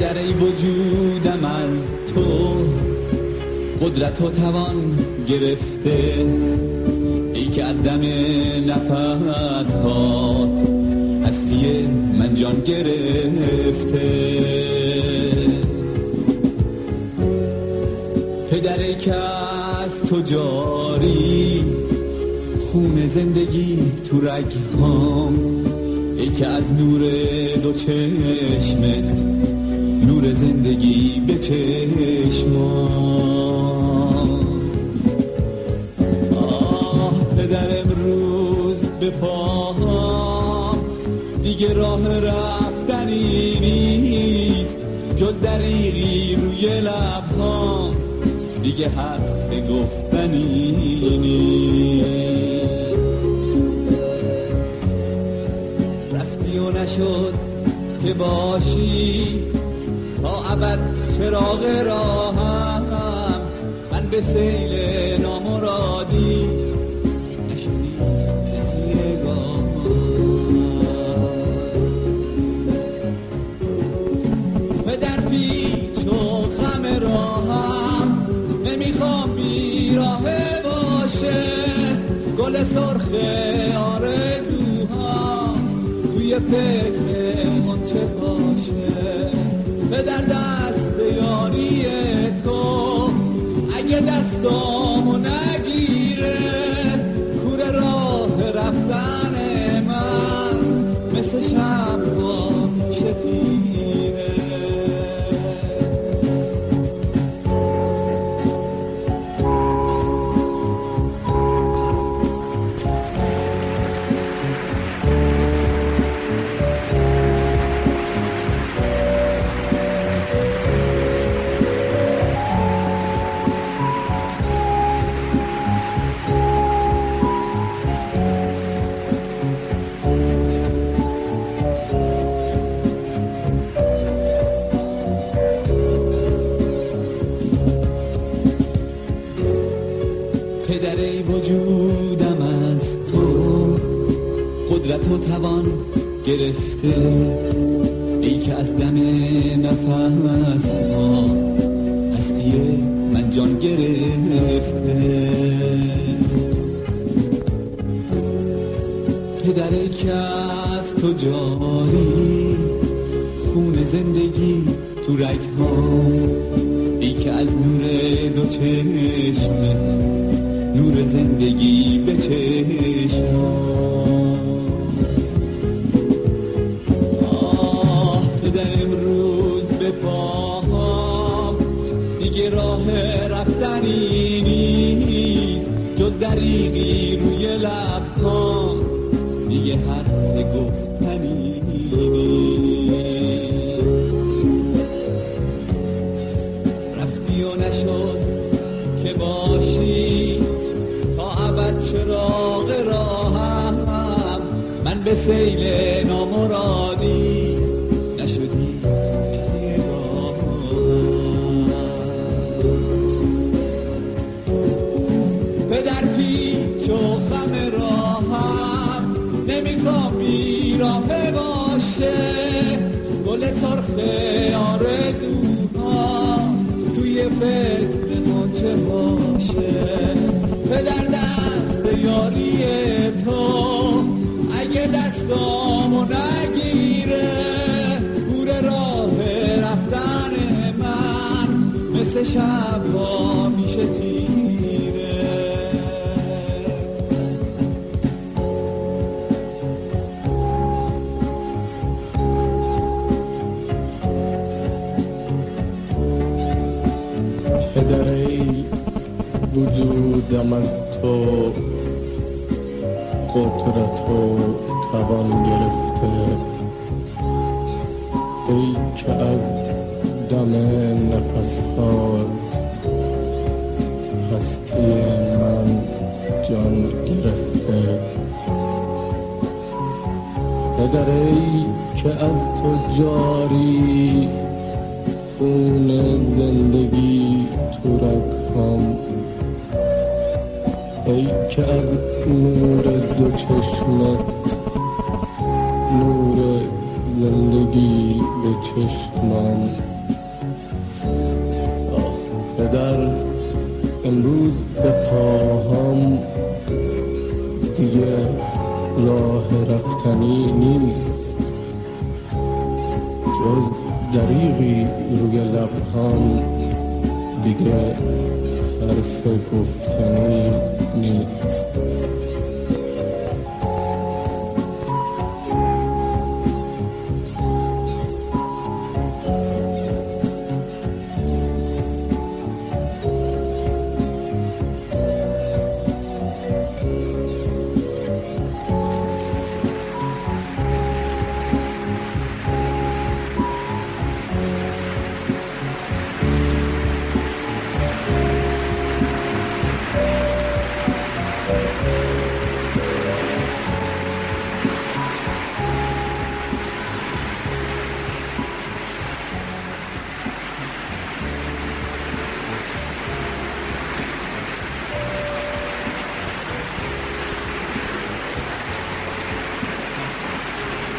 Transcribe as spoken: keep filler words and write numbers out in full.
پدر ای وجودم از تو قدرت و توان گرفته، ای که از دم نفس هات هستی من جان گرفته. پدر ای که از تو جاری خون زندگی تو رگهام، ای که از نور دو چشمت نور زندگی به چشمام. آه پدر امروز به پاهام دیگه راه رفتنی نیست، جز دریغی روی لبهام دیگه حرف گفتنی نیست. رفتی و نشد که باشی تا ابد چراغ راهم، من به سیل نامرادی نشدی تکیه‌گاه. پدر پیچ و خم راهم نمیخوام بیراهه باشه، گل سرخ آرزوها توی فکر غنچه باشه. پدر دست یاری تو اگه دستامو نگیره، کوره راه رفتن من مثل شمع میشه تیره. پدر ای وجودم از تو قدرت و توان گرفته، ای که از دم نفس ها هستی من جان گرفته. پدر ای که از تو جاری خون زندگی تو رگهام، ای که از نور دو چشمت نور زندگی به چشمام. آه پدر امروز به پاهام دیگه راه رفتنی نیست، جز دریغی روی لبهام دیگه حرف گفتنی نیست. رفتی و نشد که باشی تا ابد چراغ راهم، من به سیل نامرادی نشدی تکیه‌گاهم. پدر پیچ و خم راهم نمیخوام بیراهه باشه، گل سرخ آرزوها توی فکر غنچه باشه. پدر دست یاری تو اگه دستامو نگیره، گوره راه رفتن من مثل شبها میشه تیره. پدر ای وجودم از تو قدرت و توان گرفته، ای که از دم نفسات هستی من جان گرفته. پدر ای که از تو جاری خون زندگی تو رگهام، ای که از نور دو چشمت نور زندگی به چشمم گفتنی نیست، جز دریغی روی لبهام دیگه حرف گفتنی نیست.